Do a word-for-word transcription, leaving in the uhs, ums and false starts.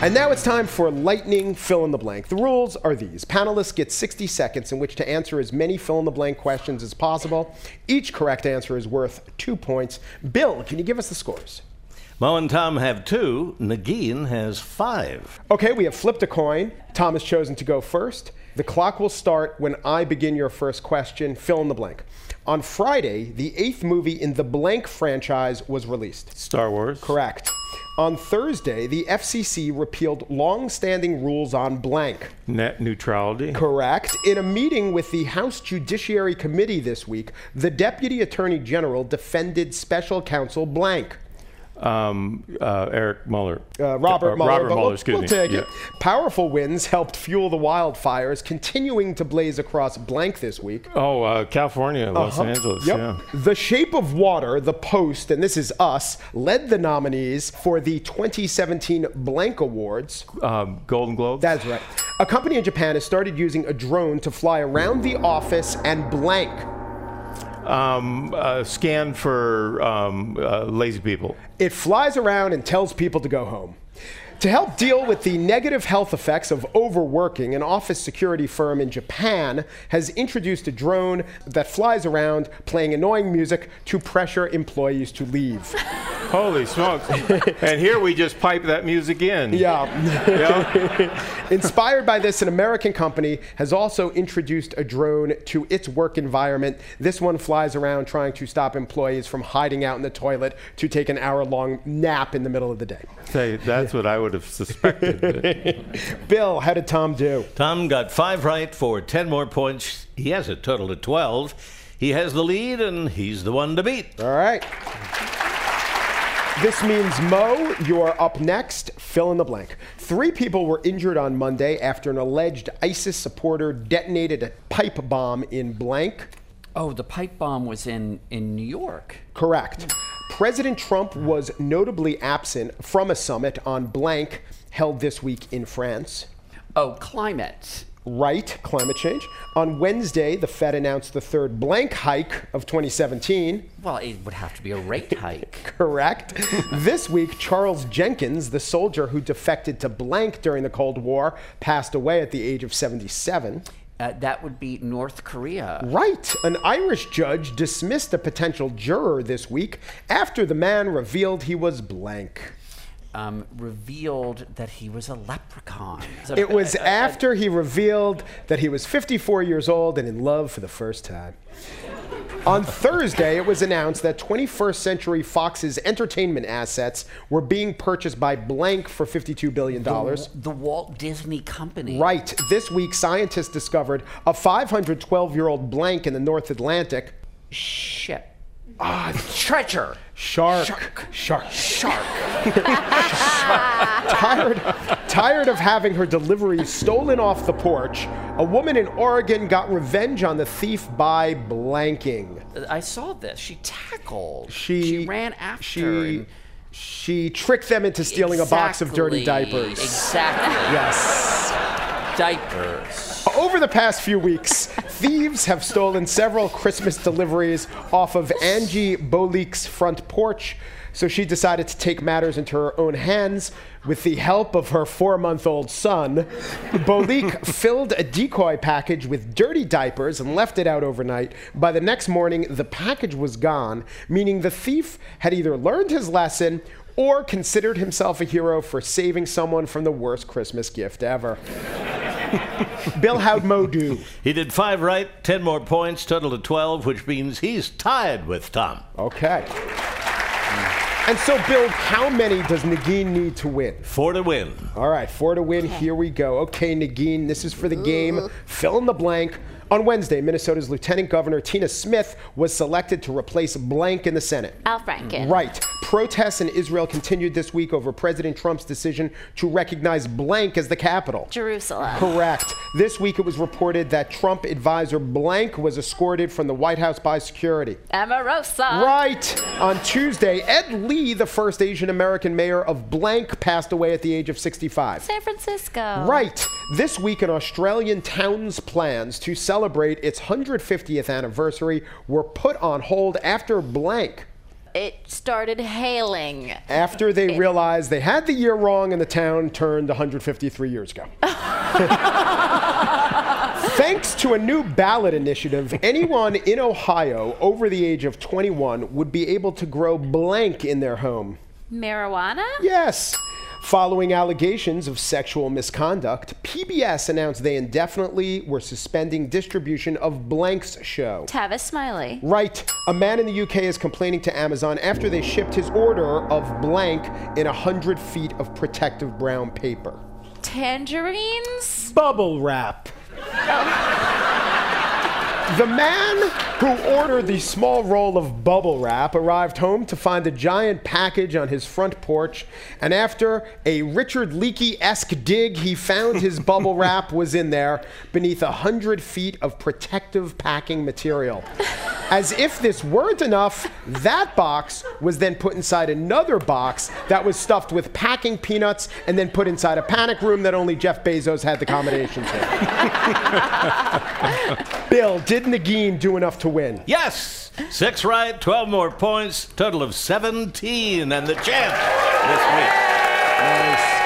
And now it's time for lightning fill in the blank. The rules are these. Panelists get sixty seconds in which to answer as many fill in the blank questions as possible. Each correct answer is worth two points. Bill, can you give us the scores? Mo and Tom have two. Negin has five. Okay, we have flipped a coin. Tom has chosen to go first. The clock will start when I begin your first question. Fill in the blank. On Friday, the eighth movie in the blank franchise was released. Star Wars. Correct. On Thursday, the F C C repealed long-standing rules on blank. Net neutrality. Correct. In a meeting with the House Judiciary Committee this week, the Deputy Attorney General defended Special Counsel blank. Um, uh, Eric Mueller. Uh, Robert uh, Mueller. Robert but Mueller, we'll, excuse we'll me. take Yeah. it. Powerful winds helped fuel the wildfires, continuing to blaze across blank this week. Oh, uh, California, Los Uh-huh. Angeles. Yep. Yeah. The Shape of Water, The Post, and This Is Us led the nominees for the twenty seventeen Blank Awards. Um, Golden Globes. That's right. A company in Japan has started using a drone to fly around the office and blank. Um, uh, scan for um, uh, lazy people. It flies around and tells people to go home. To help deal with the negative health effects of overworking, an office security firm in Japan has introduced a drone that flies around playing annoying music to pressure employees to leave. Holy smokes. And here we just pipe that music in. Yeah. Yeah. Inspired by this, an American company has also introduced a drone to its work environment. This one flies around trying to stop employees from hiding out in the toilet to take an hour-long nap in the middle of the day. Say, that's what I would have suspected. Bill, how did Tom do? Tom got five right for ten more points. He has a total of twelve. He has the lead, and he's the one to beat. All right. This means, Mo, you're up next. Fill in the blank. Three people were injured on Monday after an alleged ISIS supporter detonated a pipe bomb in blank. Oh, the pipe bomb was in, in New York. Correct. President Trump was notably absent from a summit on blank held this week in France. Oh, climate. Right, climate change. On Wednesday, the Fed announced the third blank hike of twenty seventeen. Well, it would have to be a rate hike. Correct. This week, Charles Jenkins, the soldier who defected to blank during the Cold War, passed away at the age of seventy-seven. Uh, that would be North Korea. Right. An Irish judge dismissed a potential juror this week after the man revealed he was blank. Um, revealed that he was a leprechaun. It was after he revealed that he was fifty-four years old and in love for the first time. On Thursday, it was announced that twenty-first Century Fox's entertainment assets were being purchased by blank for fifty-two billion dollars. The, the Walt Disney Company. Right. This week, scientists discovered a five hundred twelve-year-old blank in the North Atlantic. Shit. Ah, treasure. Shark. Shark. Shark. Shark. tired, tired of having her deliveries stolen off the porch, a woman in Oregon got revenge on the thief by blanking. I saw this. She tackled. She, she ran after. She, and she tricked them into stealing exactly, a box of dirty diapers. Exactly. Yes. Diapers. Over the past few weeks, thieves have stolen several Christmas deliveries off of Angie Bolik's front porch, so she decided to take matters into her own hands. With the help of her four-month-old son, Bolik filled a decoy package with dirty diapers and left it out overnight. By the next morning, the package was gone, meaning the thief had either learned his lesson or considered himself a hero for saving someone from the worst Christmas gift ever. Bill, how'd Mo do? He did five right, ten more points, total of twelve, which means he's tied with Tom. Okay. And so, Bill, how many does Negin need to win? Four to win. All right, four to win. Here we go. Okay, Negin, this is for the game. Fill in the blank. On Wednesday, Minnesota's Lieutenant Governor Tina Smith was selected to replace blank in the Senate. Al Franken. Right. Protests in Israel continued this week over President Trump's decision to recognize blank as the capital. Jerusalem. Correct. This week it was reported that Trump advisor blank was escorted from the White House by security. Omarosa. Right. On Tuesday, Ed Lee, the first Asian American mayor of blank, passed away at the age of sixty-five. San Francisco. Right. This week, an Australian town's plans to celebrate its one hundred fiftieth anniversary were put on hold after blank. it started hailing. After they realized they had the year wrong and the town turned one hundred fifty-three years ago. Thanks to a new ballot initiative, anyone in Ohio over the age of twenty-one would be able to grow blank in their home. Marijuana? Yes. Following allegations of sexual misconduct, P B S announced they indefinitely were suspending distribution of Blank's show. Tavis Smiley. Right. A man in the U K is complaining to Amazon after they shipped his order of Blank in one hundred feet of protective brown paper. Tangerines? Bubble wrap. The man who ordered the small roll of bubble wrap arrived home to find a giant package on his front porch, and after a Richard Leakey-esque dig, he found his bubble wrap was in there beneath a hundred feet of protective packing material. As if this weren't enough, that box was then put inside another box that was stuffed with packing peanuts and then put inside a panic room that only Jeff Bezos had the combinations in. Bill, did Nagin do enough to win? Yes! Six right, twelve more points, total of seventeen, and the champ this week. Nice.